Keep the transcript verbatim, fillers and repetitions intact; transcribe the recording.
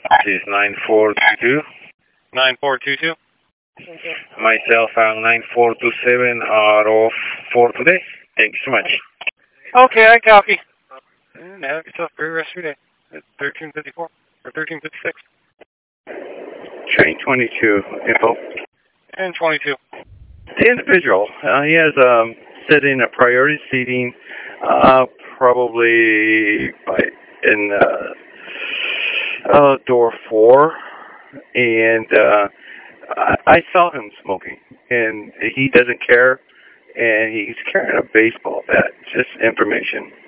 This is nine four two two. nine four two two? Myself and nine four two seven are off for today. Thank you so much. Okay, I copy. And have yourself a great rest of your day. It's thirteen fifty-four or thirteen fifty-six. Train twenty-two, info. And twenty-two. The individual, uh, he has um, set in a priority seating, uh, probably by in uh, uh, door four, and uh, I, I saw him smoking, and he doesn't care, and he's carrying a baseball bat. Just information.